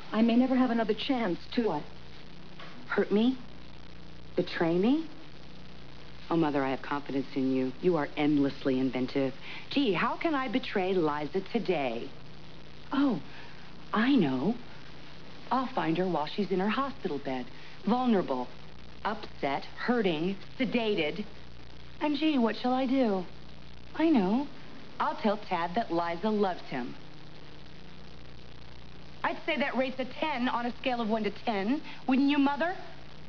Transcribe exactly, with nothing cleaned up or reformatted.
I may never have another chance to... What? Hurt me? Betray me? Oh, Mother, I have confidence in you. You are endlessly inventive. Gee, how can I betray Liza today? Oh, I know. I'll find her while she's in her hospital bed. Vulnerable, upset, hurting, sedated. And gee, what shall I do? I know. I'll tell Tad that Liza loves him. I'd say that rates a ten on a scale of one to ten. Wouldn't you, Mother?